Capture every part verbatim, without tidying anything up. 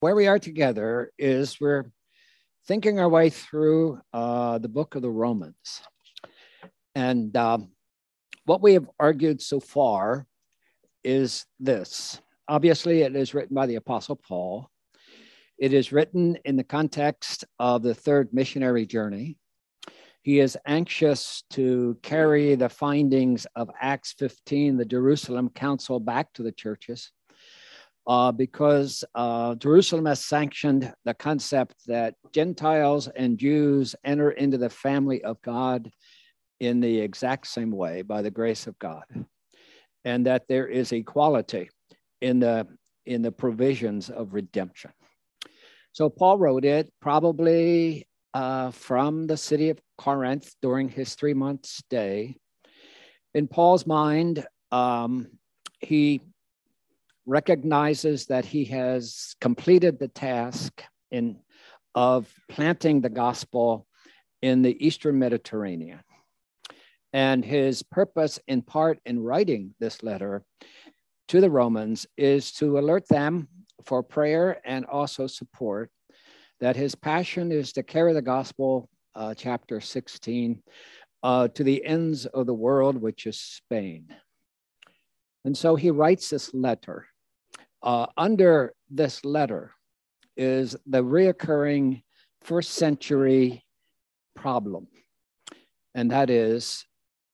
where we are together is we're thinking our way through uh, the book of the Romans. And um, what we have argued so far is this. Obviously, it is written by the Apostle Paul. It is written in the context of the third missionary journey. He is anxious to carry the findings of Acts fifteen, the Jerusalem Council, back to the churches uh, because uh, Jerusalem has sanctioned the concept that Gentiles and Jews enter into the family of God in the exact same way by the grace of God, and that there is equality in the, in the provisions of redemption. So Paul wrote it probably uh, from the city of Corinth during his three month stay. In Paul's mind, um, he recognizes that he has completed the task in, of planting the gospel in the Eastern Mediterranean. And his purpose, in part, in writing this letter to the Romans is to alert them for prayer and also support that his passion is to carry the gospel, uh, chapter sixteen, uh, to the ends of the world, which is Spain. And so he writes this letter. Uh, under this letter is the reoccurring first century problem, and that is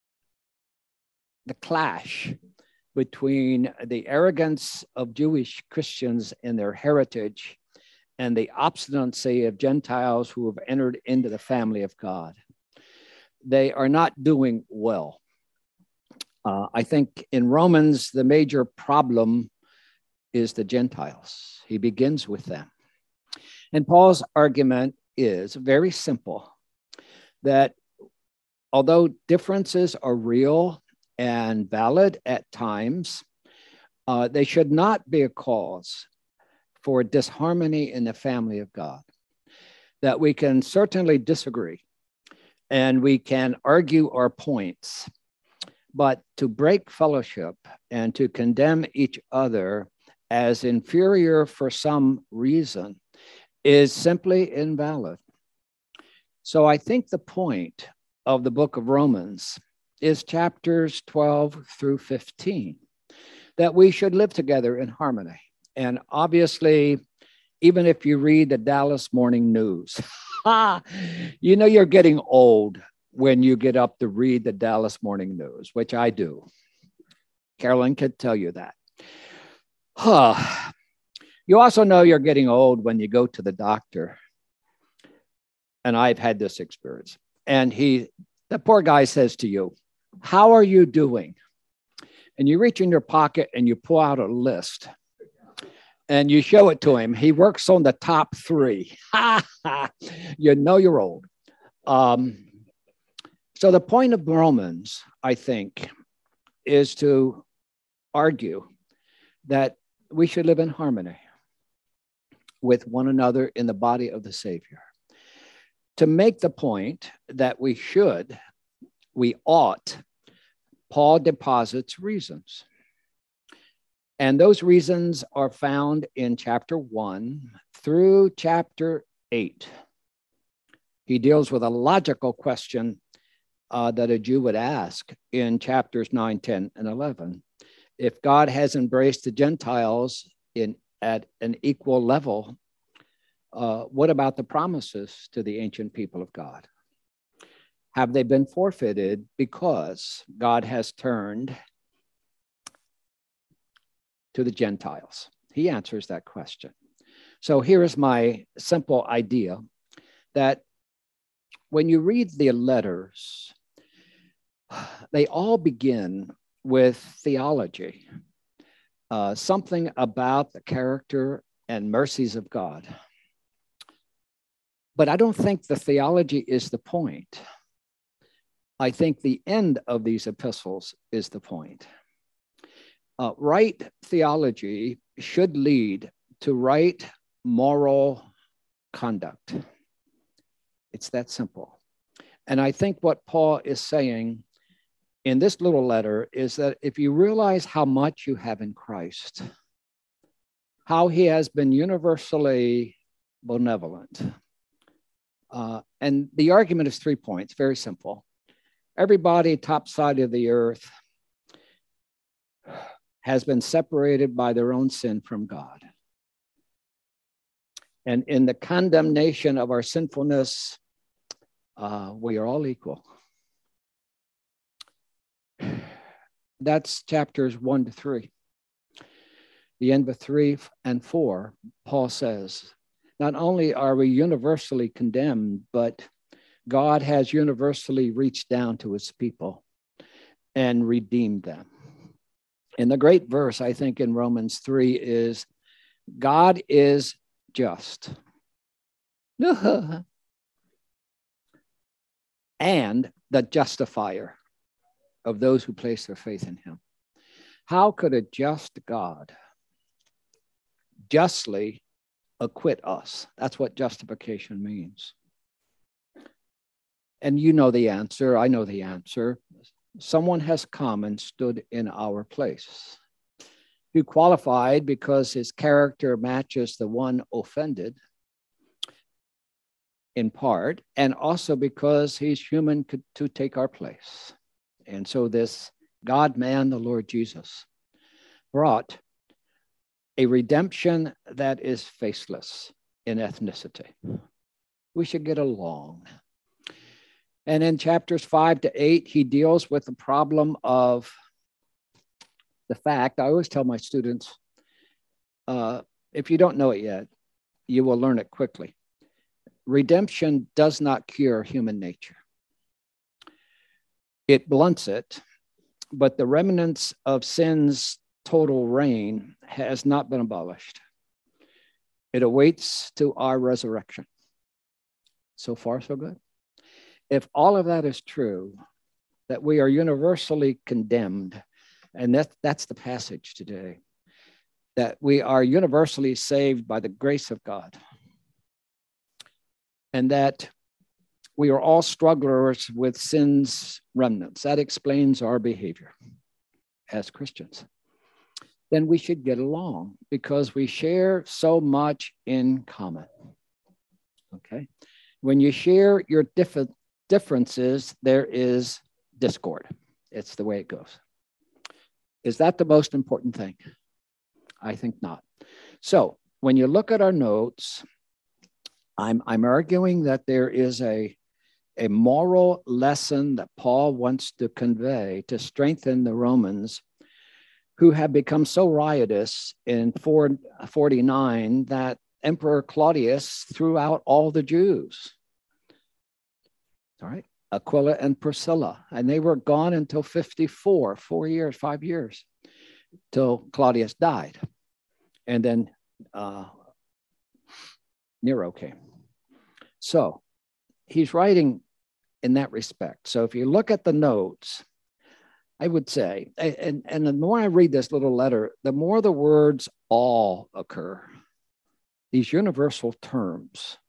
the clash between the arrogance of Jewish Christians in their heritage and the obstinacy of Gentiles who have entered into the family of God. They are not doing well. Uh, I think in Romans, the major problem is the Gentiles. He begins with them. And Paul's argument is very simple, that although differences are real and valid at times, uh, they should not be a cause for disharmony in the family of God. That we can certainly disagree and we can argue our points, but to break fellowship and to condemn each other as inferior for some reason is simply invalid. So I think the point of the book of Romans is chapters twelve through fifteen, that we should live together in harmony. And obviously, even if you read the Dallas Morning News, you know you're getting old when you get up to read the Dallas Morning News, which I do. Carolyn could tell you that. You also know you're getting old when you go to the doctor. And I've had this experience. And he, the poor guy says to you, "How are you doing?" And you reach in your pocket and you pull out a list and you show it to him. He works on the top three. You know you're old. Um, so the point of Romans, I think, is to argue that we should live in harmony with one another in the body of the Savior. To make the point that we should, we ought, Paul deposits reasons. And those reasons are found in chapter one through chapter eight. He deals with a logical question uh, that a Jew would ask in chapters nine, ten, and eleven. If God has embraced the Gentiles in at an equal level, uh, what about the promises to the ancient people of God? Have they been forfeited because God has turned to the Gentiles? He answers that question. So here is my simple idea, that when you read the letters, they all begin with theology, uh, something about the character and mercies of God. But I don't think the theology is the point. I think the end of these epistles is the point. Uh, right theology should lead to right moral conduct. It's that simple. And I think what Paul is saying in this little letter is that if you realize how much you have in Christ, how he has been universally benevolent. Uh, and the argument is three points, very simple. Everybody top side of the earth has been separated by their own sin from God. And in the condemnation of our sinfulness, uh, we are all equal. That's chapters one to three. The end of three and four, Paul says, not only are we universally condemned, but God has universally reached down to his people and redeemed them. And the great verse, I think, in Romans three is, God is just. And the justifier of those who place their faith in him. How could a just God justly acquit us? That's what justification means. And you know the answer. I know the answer. Someone has come and stood in our place, who qualified because his character matches the one offended in part, and also because he's human to take our place. And so this God-man, the Lord Jesus, brought a redemption that is faceless in ethnicity. We should get along. And in chapters five to eight, he deals with the problem of the fact, I always tell my students, uh, if you don't know it yet, you will learn it quickly. Redemption does not cure human nature. It blunts it, but the remnants of sin's total reign has not been abolished. It awaits to our resurrection. So far, so good. If all of that is true, that we are universally condemned, and that, that's the passage today, that we are universally saved by the grace of God, and that we are all strugglers with sin's remnants. That explains our behavior as Christians. Then we should get along because we share so much in common. Okay? When you share your different differences, there is discord. It's the way it goes. Is that the most important thing? I think not. So when you look at our notes, I'm, I'm arguing that there is a, a moral lesson that Paul wants to convey to strengthen the Romans who have become so riotous in four forty-nine that Emperor Claudius threw out all the Jews. All right, Aquila and Priscilla, and they were gone until fifty-four, four years, five years, till Claudius died. And then uh, Nero came. So he's writing in that respect. So if you look at the notes, I would say, and, and the more I read this little letter, the more the words all occur, these universal terms.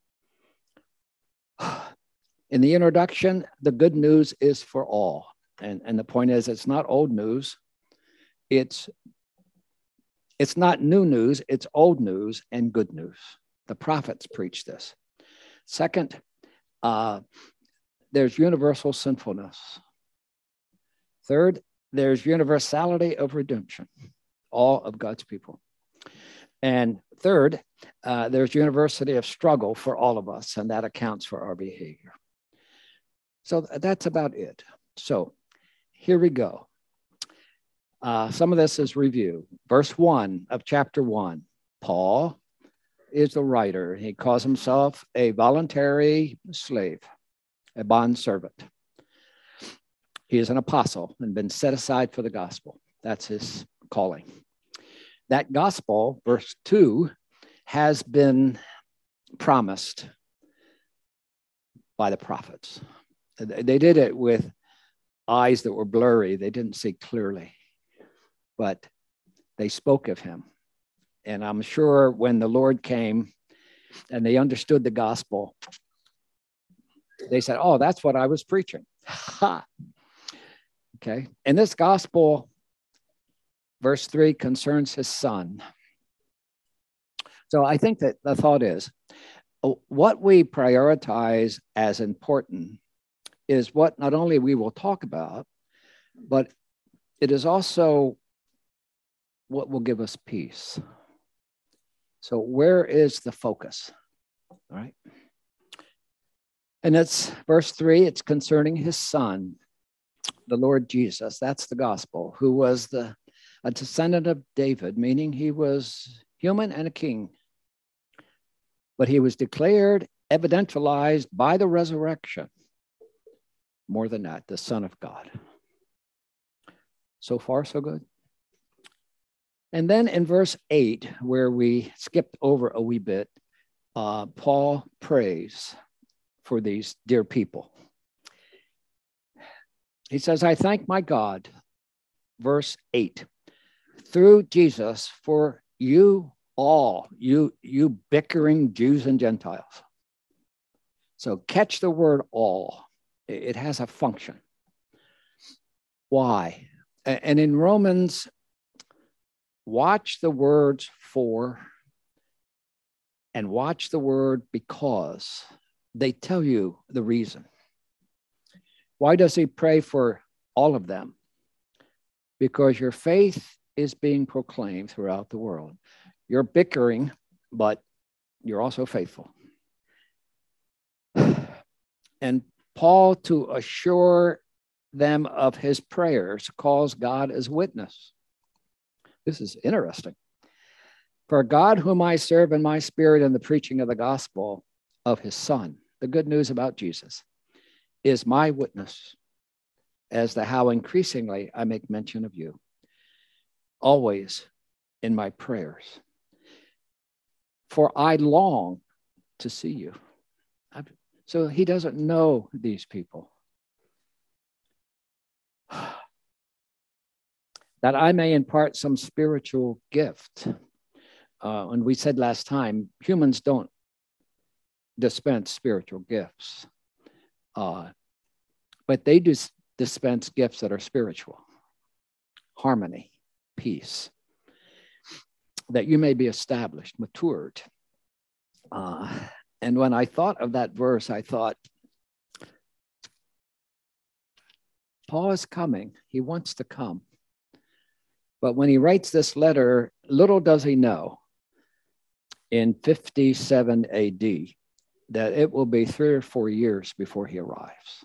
In the introduction, the good news is for all. And, and the point is, it's not old news. It's, it's not new news. It's old news and good news. The prophets preach this. Second, uh, there's universal sinfulness. Third, there's universality of redemption, all of God's people. And third, uh, there's universality of struggle for all of us, and that accounts for our behavior. So that's about it. So here we go. Uh, some of this is review. Verse one of chapter one, Paul is the writer. He calls himself a voluntary slave, a bondservant. He is an apostle and been set aside for the gospel. That's his calling. That gospel, verse two, has been promised by the prophets. They did it with eyes that were blurry. They didn't see clearly, but they spoke of him. And I'm sure when the Lord came and they understood the gospel, they said, oh, that's what I was preaching. Ha! Okay. And this gospel, verse three, concerns his son. So I think that the thought is what we prioritize as important is what not only we will talk about, but it is also what will give us peace. So where is the focus? All right. And it's verse three, it's concerning his son, the Lord Jesus. That's the gospel, who was the a descendant of David, meaning he was human and a king. But he was declared, evidentialized by the resurrection. More than that, the Son of God. So far, so good. And then in verse eight, where we skipped over a wee bit, uh, Paul prays for these dear people. He says, I thank my God, verse eight, through Jesus for you all, you, you bickering Jews and Gentiles. So catch the word all. It has a function. Why? And in Romans, watch the words for and watch the word because. They tell you the reason. Why does he pray for all of them? Because your faith is being proclaimed throughout the world. You're bickering, but you're also faithful. And Paul, to assure them of his prayers, calls God as witness. This is interesting. For God, whom I serve in my spirit in the preaching of the gospel of his Son, the good news about Jesus, is my witness as to how increasingly I make mention of you, always in my prayers. For I long to see you. So he doesn't know these people. That I may impart some spiritual gift. Uh, and we said last time, humans don't dispense spiritual gifts. Uh, but they do dispense gifts that are spiritual. Harmony, peace. That you may be established, matured. Uh, and when I thought of that verse, I thought, Paul is coming. He wants to come. But when he writes this letter, little does he know in fifty-seven A D that it will be three or four years before he arrives.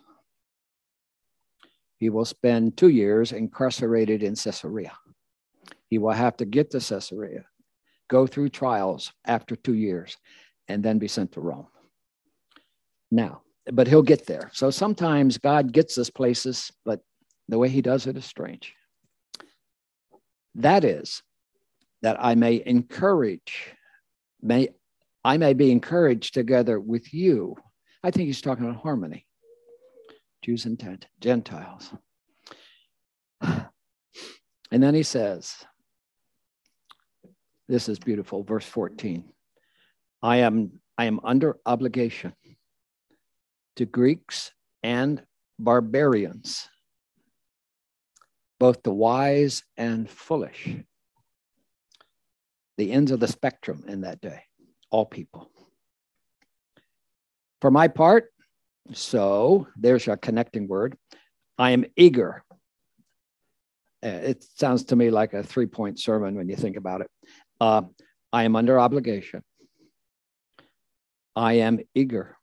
He will spend two years incarcerated in Caesarea. He will have to get to Caesarea, go through trials after two years, and then be sent to Rome. Now, but he'll get there. So sometimes God gets us places, but the way he does it is strange. That is, that I may encourage, may I may be encouraged together with you. I think he's talking about harmony, Jews and Gentiles. And then he says, this is beautiful, verse fourteen. I am, I am under obligation to Greeks and barbarians, both the wise and foolish, the ends of the spectrum in that day, all people. For my part, so there's your connecting word, I am eager. It sounds to me like a three-point sermon when you think about it. Uh, I am under obligation. I am eager.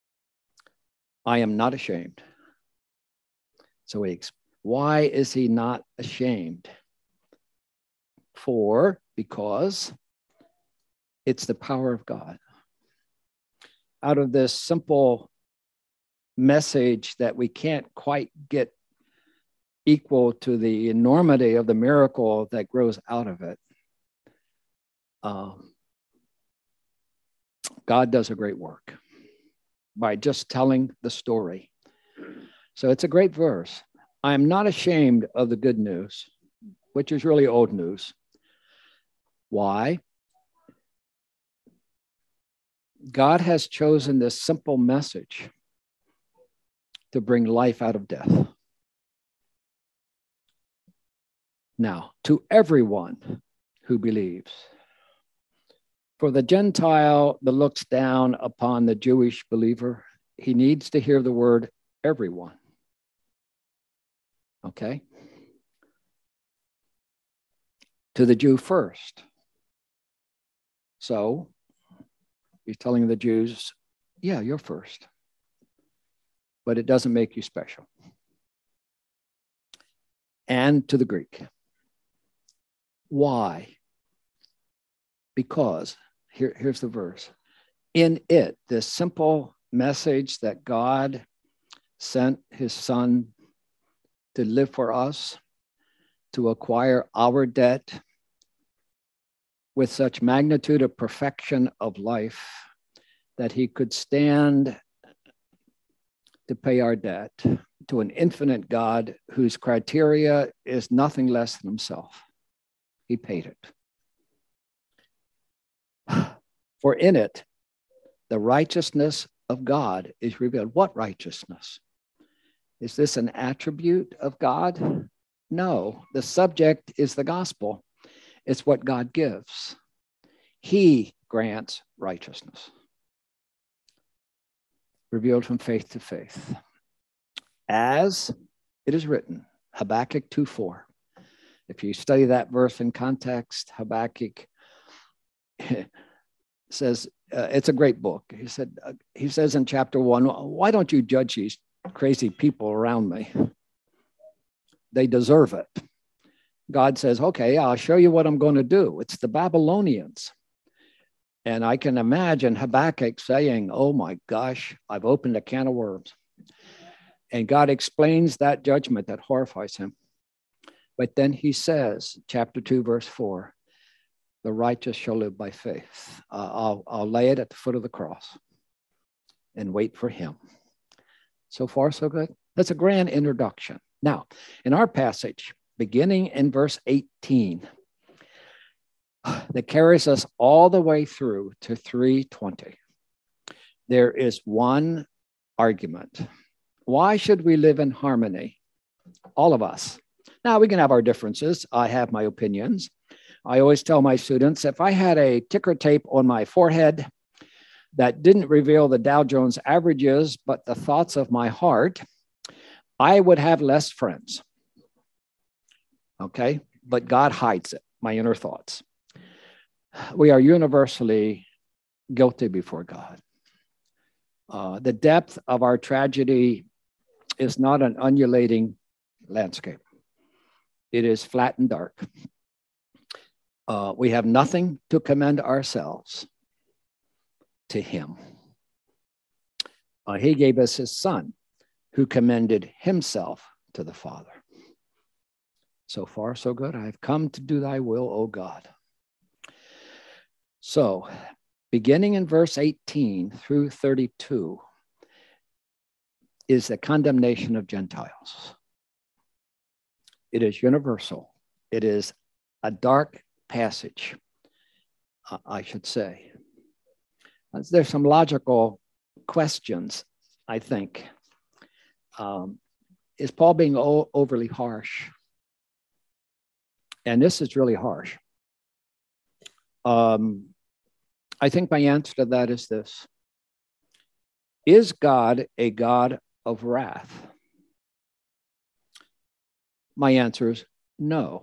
I am not ashamed. So he, why is he not ashamed? For, because it's the power of God. Out of this simple message that we can't quite get equal to the enormity of the miracle that grows out of it, um, God does a great work by just telling the story. So it's a great verse. I am not ashamed of the good news, which is really old news. Why? God has chosen this simple message to bring life out of death. Now, to everyone who believes. For the Gentile that looks down upon the Jewish believer, he needs to hear the word everyone. Okay? To the Jew first. So he's telling the Jews, yeah, you're first. But it doesn't make you special. And to the Greek. Why? Because, here, here's the verse. In it, this simple message that God sent his son to live for us, to acquire our debt with such magnitude of perfection of life that he could stand to pay our debt to an infinite God whose criteria is nothing less than himself. He paid it. For in it, the righteousness of God is revealed. What righteousness? Is this an attribute of God? No, the subject is the gospel. It's what God gives. He grants righteousness. Revealed from faith to faith. As it is written, Habakkuk two four. If you study that verse in context, Habakkuk says, uh, it's a great book. He said, uh, he says in chapter one, why don't you judge these crazy people around me? They deserve it. God says, okay, I'll show you what I'm going to do. It's the Babylonians. And I can imagine Habakkuk saying, oh my gosh, I've opened a can of worms. And God explains that judgment that horrifies him. But then he says, chapter two, verse four, the righteous shall live by faith. Uh, I'll, I'll lay it at the foot of the cross and wait for him. So far, so good. That's a grand introduction. Now, in our passage, beginning in verse eighteen, that carries us all the way through to three twenty, there is one argument. Why should we live in harmony? All of us. Now, we can have our differences. I have my opinions. I always tell my students, if I had a ticker tape on my forehead that didn't reveal the Dow Jones averages, but the thoughts of my heart, I would have less friends. Okay? But God hides it, my inner thoughts. We are universally guilty before God. Uh, the depth of our tragedy is not an undulating landscape. It is flat and dark. Uh, we have nothing to commend ourselves to him. Uh, he gave us his son, who commended himself to the Father. So far, so good. I have come to do thy will, O God. So, beginning in verse eighteen through thirty-two is the condemnation of Gentiles. It is universal. It is a dark passage, uh, I should say. There's some logical questions, I think. Um, is Paul being o- overly harsh? And this is really harsh. Um, I think my answer to that is this. Is God a God of wrath? My answer is no.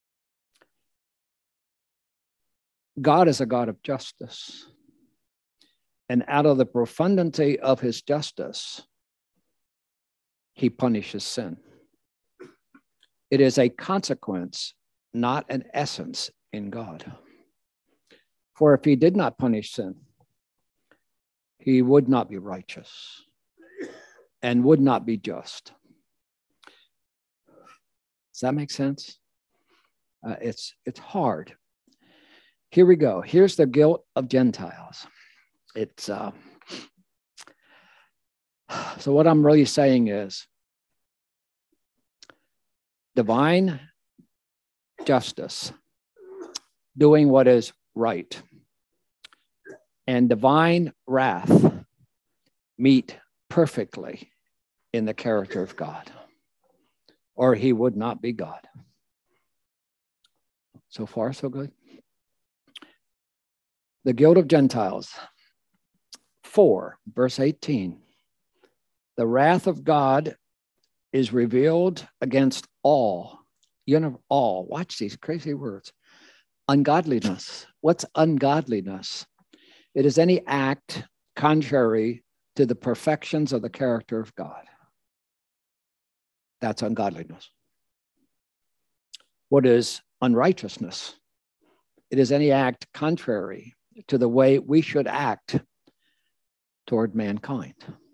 God is a God of justice. And out of the profundity of his justice, he punishes sin. It is a consequence, not an essence in God. For if he did not punish sin, he would not be righteous and would not be just. Does that make sense? Uh, it's, it's hard. Here we go. Here's the guilt of Gentiles. It's uh, so what I'm really saying is divine justice, doing what is right, and divine wrath meet perfectly in the character of God, or he would not be God. So far, so good. The guilt of Gentiles. four, verse eighteen. The wrath of God is revealed against all, you know, all, watch these crazy words, ungodliness. What's ungodliness? It is any act contrary to the perfections of the character of God. That's ungodliness. What is unrighteousness? It is any act contrary to the way we should act toward mankind.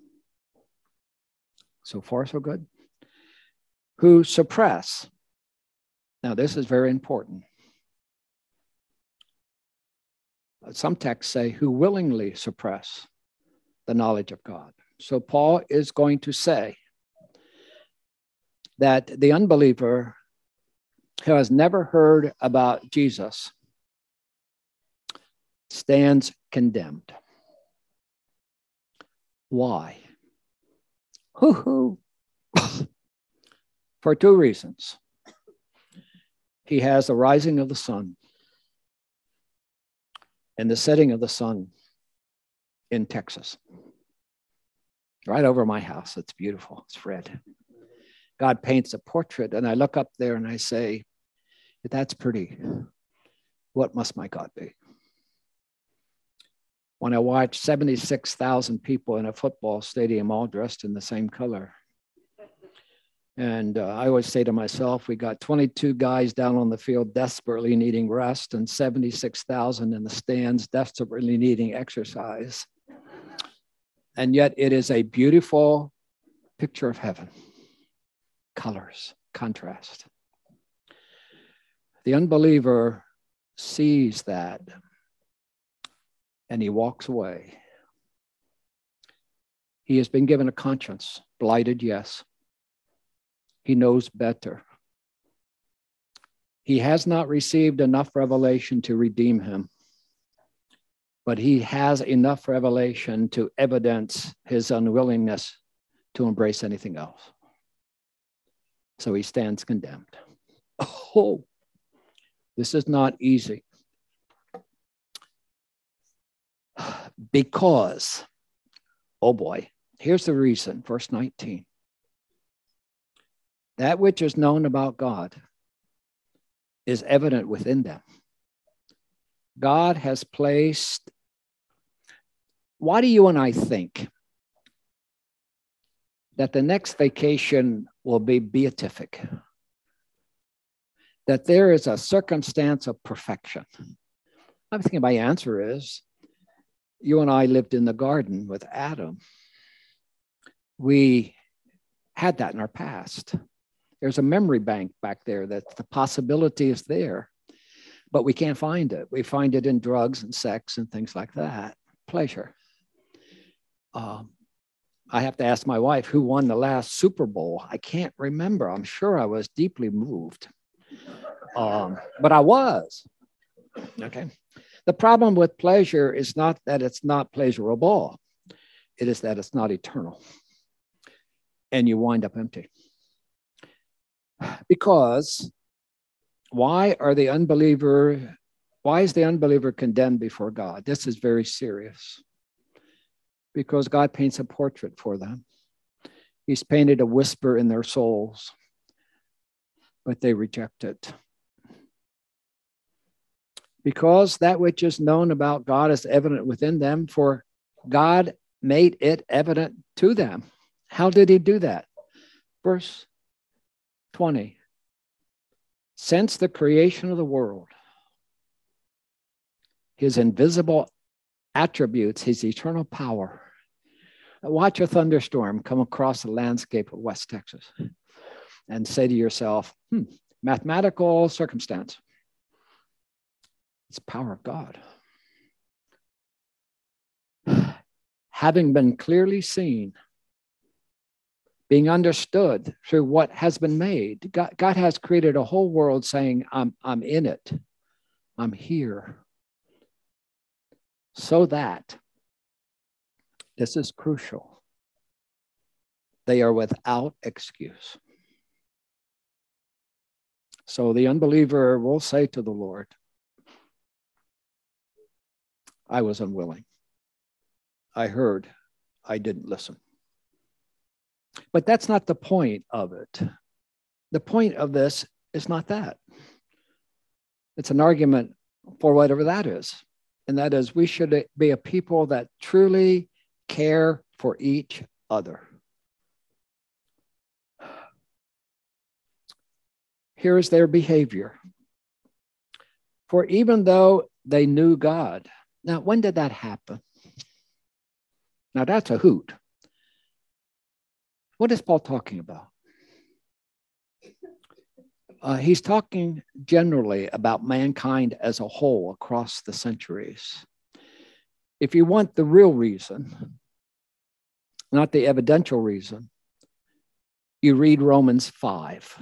So far, so good. Who suppress. Now, this is very important. Some texts say who willingly suppress the knowledge of God. So Paul is going to say that the unbeliever who has never heard about Jesus stands condemned. Why? Hoo-hoo. For two reasons. He has the rising of the sun and the setting of the sun in Texas. Right over my house. It's beautiful. It's red. God paints a portrait, and I look up there and I say, that's pretty. What must my God be? When I watch seventy-six thousand people in a football stadium all dressed in the same color. And uh, I always say to myself, we got twenty-two guys down on the field desperately needing rest and seventy-six thousand in the stands desperately needing exercise. And yet it is a beautiful picture of heaven. Colors, contrast. The unbeliever sees that and he walks away. He has been given a conscience, blighted, yes. He knows better. He has not received enough revelation to redeem him, but he has enough revelation to evidence his unwillingness to embrace anything else. So he stands condemned. Oh, this is not easy. Because, oh boy, here's the reason, verse nineteen. That which is known about God is evident within them. God has placed, why do you and I think that the next vacation will be beatific? That there is a circumstance of perfection? I'm thinking my answer is, you and I lived in the garden with Adam. We had that in our past. There's a memory bank back there that the possibility is there, but we can't find it. We find it in drugs and sex and things like that. Pleasure. Um, I have to ask my wife who won the last Super Bowl. I can't remember. I'm sure I was deeply moved, um, but I was. Okay. The problem with pleasure is not that it's not pleasurable. It is that it's not eternal. And you wind up empty. Because why are the unbeliever, why is the unbeliever condemned before God? This is very serious. Because God paints a portrait for them. He's painted a whisper in their souls, but they reject it. Because that which is known about God is evident within them, for God made it evident to them. How did he do that? Verse twenty. Since the creation of the world, his invisible attributes, his eternal power. Watch a thunderstorm come across the landscape of West Texas and say to yourself, hmm, mathematical circumstance. It's the power of God. Having been clearly seen, being understood through what has been made. God, God has created a whole world saying, I'm, I'm in it. I'm here. So that, this is crucial, they are without excuse. So the unbeliever will say to the Lord, I was unwilling. I heard, I didn't listen. But that's not the point of it. The point of this is not that. It's an argument for whatever that is. And that is, we should be a people that truly care for each other. Here is their behavior. For even though they knew God. Now, when did that happen? Now, that's a hoot. What is Paul talking about? Uh, he's talking generally about mankind as a whole across the centuries. If you want the real reason, not the evidential reason, you read Romans five.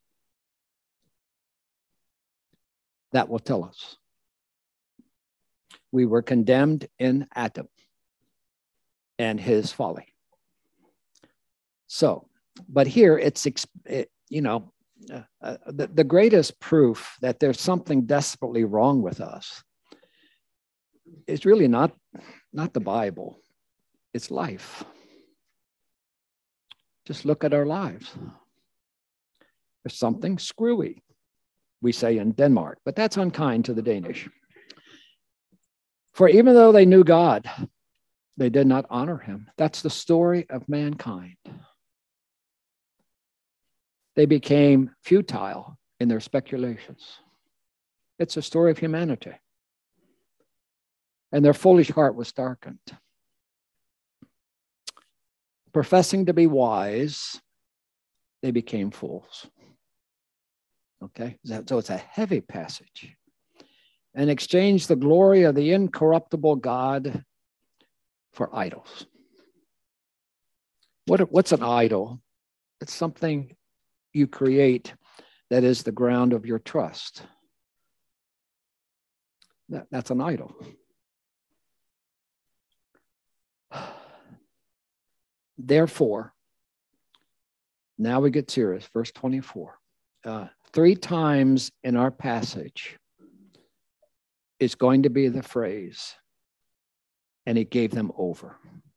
That will tell us. We were condemned in Adam and his folly. So, but here it's, it, you know, uh, uh, the, the greatest proof that there's something desperately wrong with us is really not, not the Bible, it's life. Just look at our lives. There's something screwy, we say in Denmark, but that's unkind to the Danish. For even though they knew God, they did not honor him. That's the story of mankind. They became futile in their speculations. It's a story of humanity. And their foolish heart was darkened. Professing to be wise, they became fools. Okay, so it's a heavy passage. And exchanged the glory of the incorruptible God for idols. What, what's an idol? It's something you create that is the ground of your trust. That, that's an idol. Therefore, now we get serious, verse twenty-four. Uh, three times in our passage, it's going to be the phrase, and he gave them over.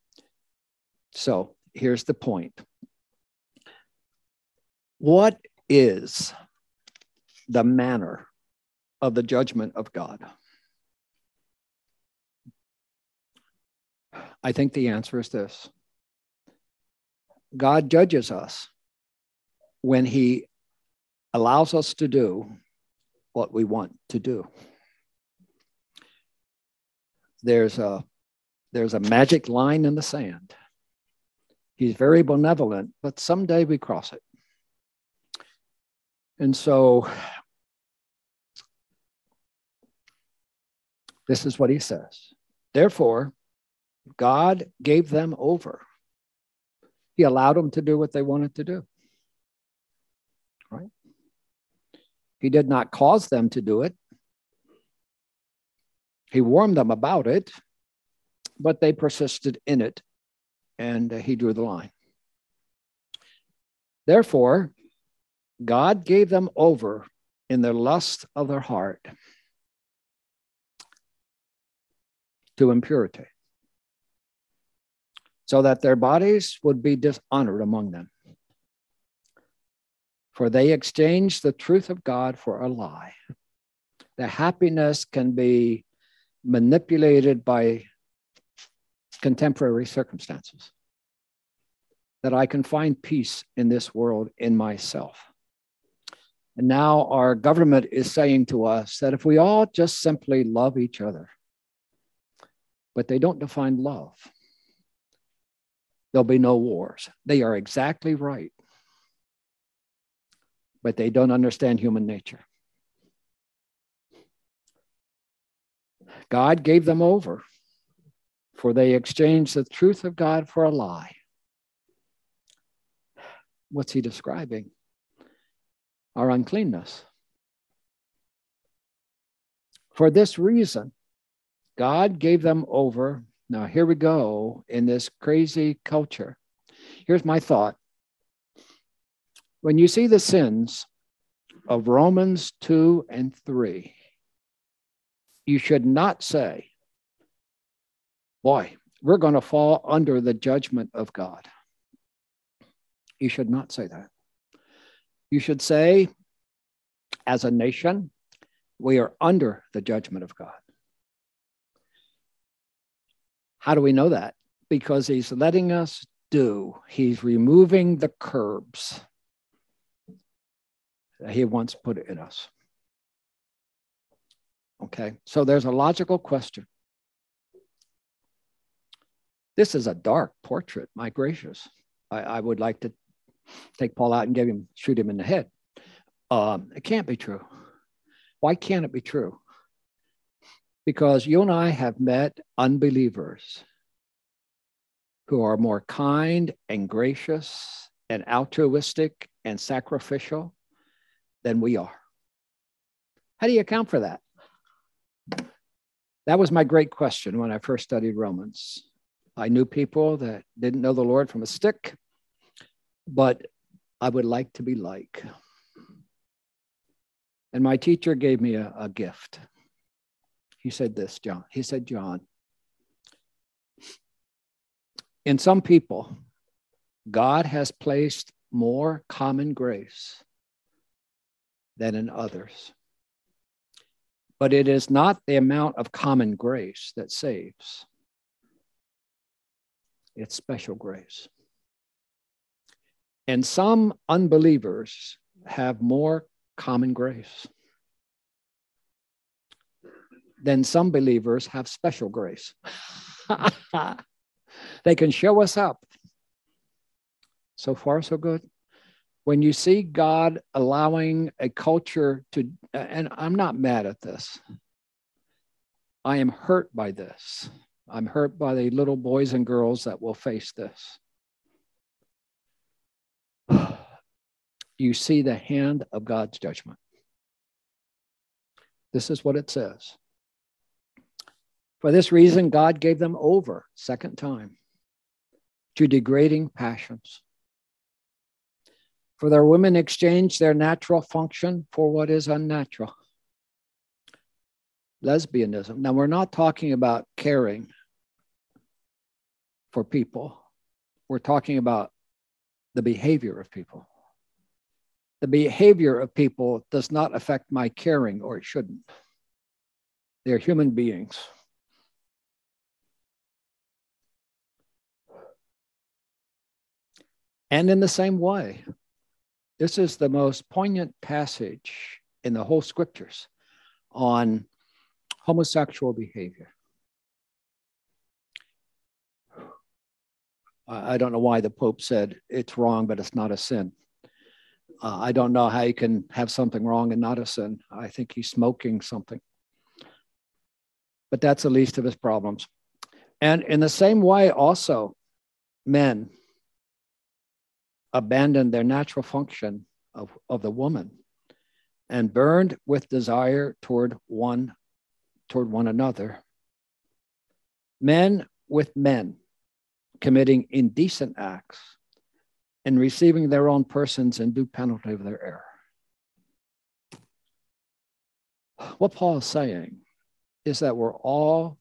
So here's the point. What is the manner of the judgment of God? I think the answer is this. God judges us when he allows us to do what we want to do. There's a, there's a magic line in the sand. He's very benevolent, but someday we cross it. And so this is what he says. Therefore, God gave them over. He allowed them to do what they wanted to do. Right? He did not cause them to do it. He warned them about it, but they persisted in it, and he drew the line. Therefore, God gave them over in the lust of their heart to impurity, so that their bodies would be dishonored among them. For they exchanged the truth of God for a lie. The happiness can be manipulated by contemporary circumstances. That I can find peace in this world in myself. And now our government is saying to us that if we all just simply love each other, but they don't define love, there'll be no wars. They are exactly right. But they don't understand human nature. God gave them over, for they exchanged the truth of God for a lie. What's he describing? Our uncleanness. For this reason, God gave them over. Now, here we go in this crazy culture. Here's my thought. When you see the sins of Romans two and three, you should not say, boy, we're going to fall under the judgment of God. You should not say that. You should say, as a nation, we are under the judgment of God. How do we know that? Because he's letting us do. He's removing the curbs that he once put in us. Okay, so there's a logical question. This is a dark portrait, my gracious. I, I would like to take Paul out and give him, shoot him in the head. Um, it can't be true. Why can't it be true? Because you and I have met unbelievers who are more kind and gracious and altruistic and sacrificial than we are. How do you account for that? That was my great question when I first studied Romans. I knew people that didn't know the Lord from a stick, but I would like to be like. And my teacher gave me a, a gift. He said this, John. He said, John, in some people, God has placed more common grace than in others. But it is not the amount of common grace that saves. It's special grace. And some unbelievers have more common grace than some believers have special grace. They can show us up. So far, so good. When you see God allowing a culture to, and I'm not mad at this. I am hurt by this. I'm hurt by the little boys and girls that will face this. You see the hand of God's judgment. This is what it says. For this reason, God gave them over, second time, to degrading passions. For their women exchanged their natural function for what is unnatural. Lesbianism. Now, we're not talking about caring for people. We're talking about the behavior of people. The behavior of people does not affect my caring, or it shouldn't. They're human beings. And in the same way, this is the most poignant passage in the whole scriptures on homosexual behavior. I don't know why the Pope said it's wrong, but it's not a sin. Uh, I don't know how you can have something wrong and not a sin. I think he's smoking something. But that's the least of his problems. And in the same way, also, men abandoned their natural function of, of the woman and burned with desire toward one, toward one another. Men with men committing indecent acts and receiving their own persons in due penalty of their error. What Paul is saying is that we're all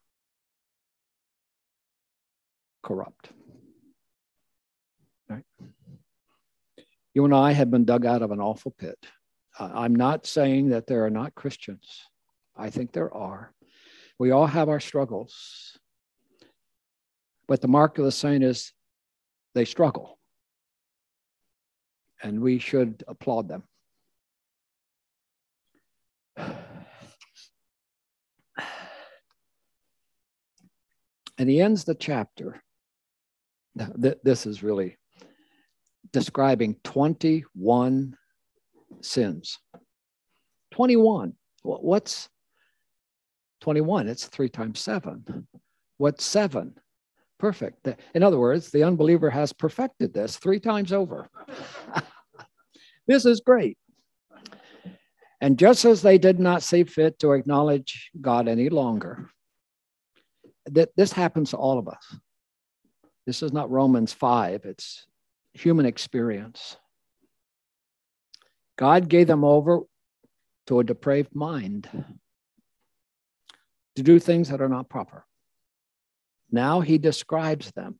corrupt. Right? You and I have been dug out of an awful pit. Uh, I'm not saying that there are not Christians. I think there are. We all have our struggles. But the mark of the saint is they struggle. And we should applaud them. And he ends the chapter. This is really describing twenty-one sins. twenty-one. What's twenty-one? It's three times seven. What's seven? Perfect. In other words, the unbeliever has perfected this three times over. This is great. And just as they did not see fit to acknowledge God any longer, that this happens to all of us. This is not Romans five, it's human experience. God gave them over to a depraved mind to do things that are not proper. Now he describes them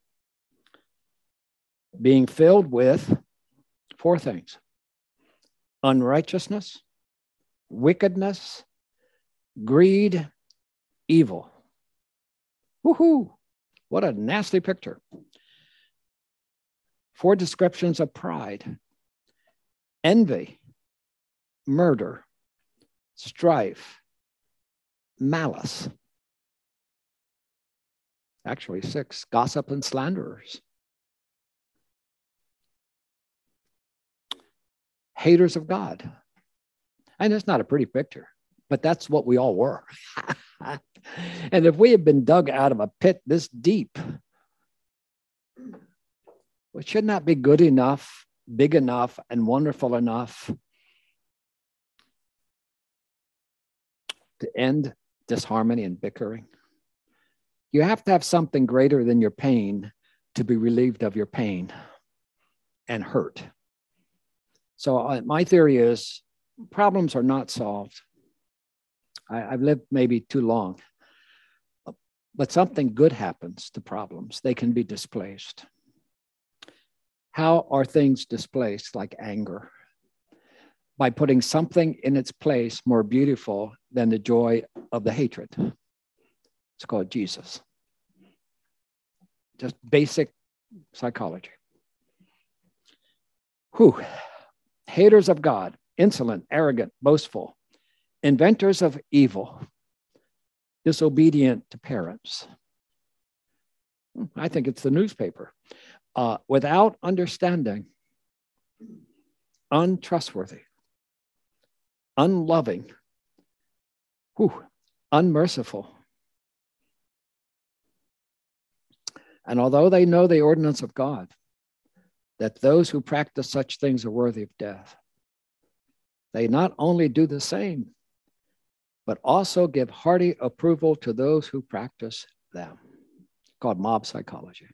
being filled with four things: unrighteousness, wickedness, greed, evil. Woohoo! What a nasty picture. Four descriptions of pride: envy, murder, strife, malice. Actually, six: gossip and slanderers, haters of God. And it's not a pretty picture, but that's what we all were. And if we had been dug out of a pit this deep, it should not be good enough, big enough, and wonderful enough to end disharmony and bickering. You have to have something greater than your pain to be relieved of your pain and hurt. So uh, my theory is problems are not solved. I, I've lived maybe too long, but something good happens to problems. They can be displaced. How are things displaced? Like anger. By putting something in its place more beautiful than the joy of the hatred. It's called Jesus. Just basic psychology. Whew. Haters of God, insolent, arrogant, boastful, inventors of evil, disobedient to parents. I think it's the newspaper. Uh, without understanding, untrustworthy, unloving, whew, unmerciful. And although they know the ordinance of God, that those who practice such things are worthy of death, they not only do the same, but also give hearty approval to those who practice them. Called mob psychology.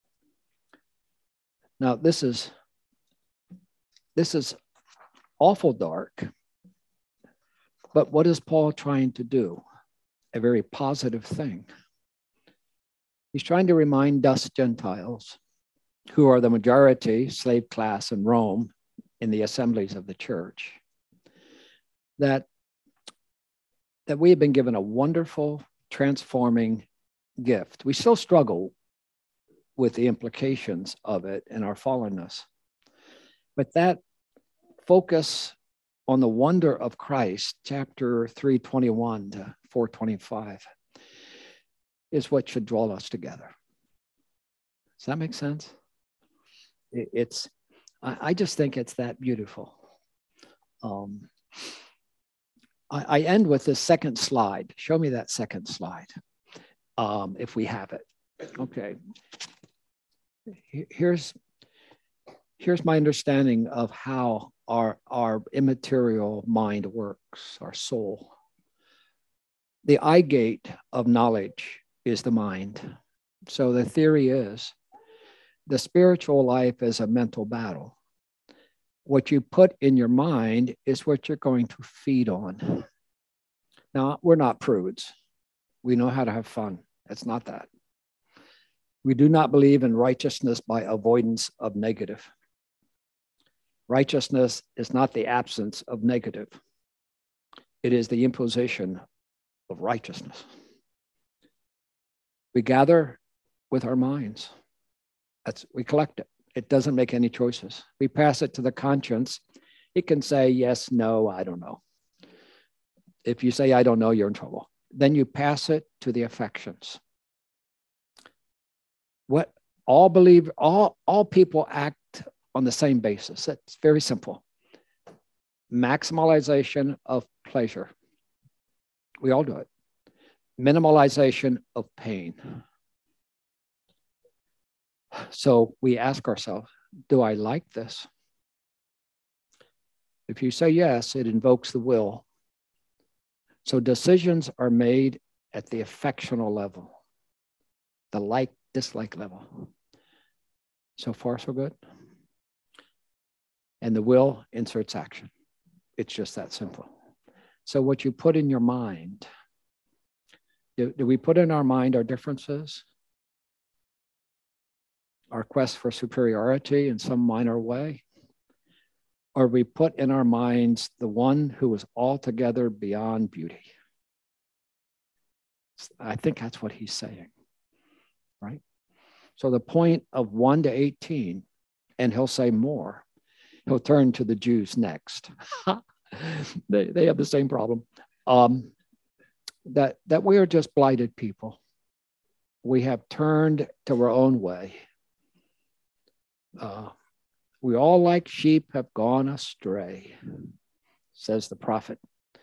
Now, this is, this is awful dark, but what is Paul trying to do? A very positive thing. He's trying to remind us Gentiles, who are the majority slave class in Rome in the assemblies of the church, that, that we have been given a wonderful, transforming gift. We still struggle with the implications of it in our fallenness. But that focus on the wonder of Christ, chapter three twenty-one to four twenty-five, is what should draw us together. Does that make sense? It's, I just think it's that beautiful. Um, I, I end with this second slide. Show me that second slide, um, if we have it. Okay. Here's, here's my understanding of how our, our immaterial mind works, our soul. The eye gate of knowledge is the mind. So the theory is the spiritual life is a mental battle. What you put in your mind is what you're going to feed on. Now, we're not prudes. We know how to have fun. It's not that. We do not believe in righteousness by avoidance of negative. Righteousness is not the absence of negative. It is the imposition of righteousness. We gather with our minds. That's, we collect it. It doesn't make any choices. We pass it to the conscience. It can say yes, no, I don't know. If you say, I don't know, you're in trouble. Then you pass it to the affections. What all believe, all, all people act on the same basis. It's very simple. Maximalization of pleasure. We all do it. Minimalization of pain. So we ask ourselves, do I like this? If you say yes, it invokes the will. So decisions are made at the affectional level, the like, dislike level. So far, so good. And the will inserts action. It's just that simple. So what you put in your mind, do, do we put in our mind our differences? our quest for superiority in some minor way? Or we put in our minds the one who is altogether beyond beauty? I think that's what he's saying, right? So the point of one to eighteen, and he'll say more, he'll turn to the Jews next. they, they have the same problem. Um, that, that we are just blighted people. We have turned to our own way. Uh, we all like sheep have gone astray, says the prophet.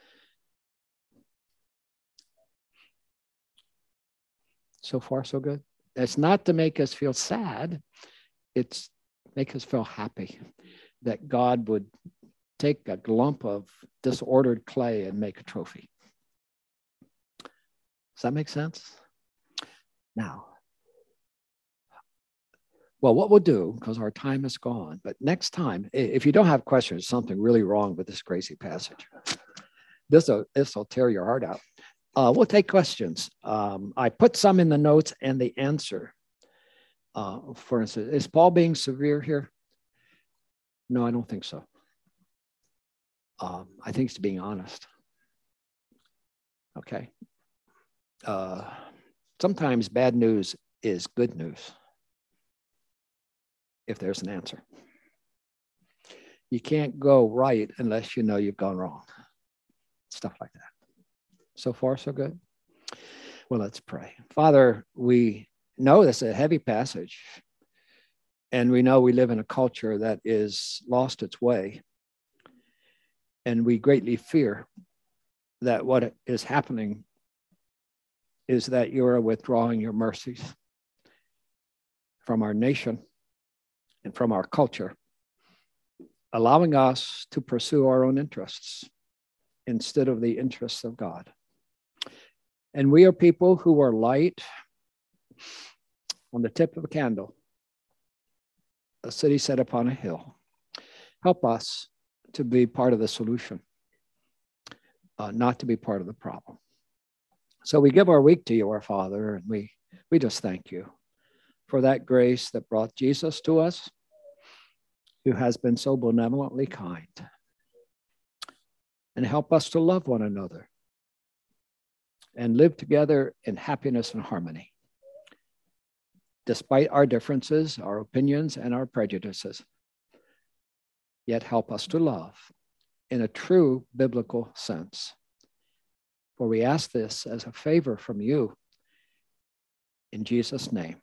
So far, so good. It's not to make us feel sad. It's make us feel happy that God would take a lump of disordered clay and make a trophy. Does that make sense? Now, well, what we'll do, because our time is gone, but next time, if you don't have questions, something really wrong with this crazy passage. This will, this will tear your heart out. Uh, we'll take questions. Um, I put some in the notes and the answer. Uh, for instance, is Paul being severe here? No, I don't think so. Um, I think he's being honest. Okay. Uh, sometimes bad news is good news if there's an answer. You can't go right unless you know you've gone wrong. Stuff like that. So far, so good. Well, let's pray. Father, we know this is a heavy passage, and we know we live in a culture that is lost its way, and we greatly fear that what is happening is that you are withdrawing your mercies from our nation and from our culture, allowing us to pursue our own interests instead of the interests of God. And we are people who are light on the tip of a candle, a city set upon a hill. Help us to be part of the solution, uh, not to be part of the problem. So we give our week to you, our Father, and we, we just thank you for that grace that brought Jesus to us, who has been so benevolently kind. And help us to love one another and live together in happiness and harmony, despite our differences, our opinions, and our prejudices. Yet help us to love in a true biblical sense. For we ask this as a favor from you in Jesus' name.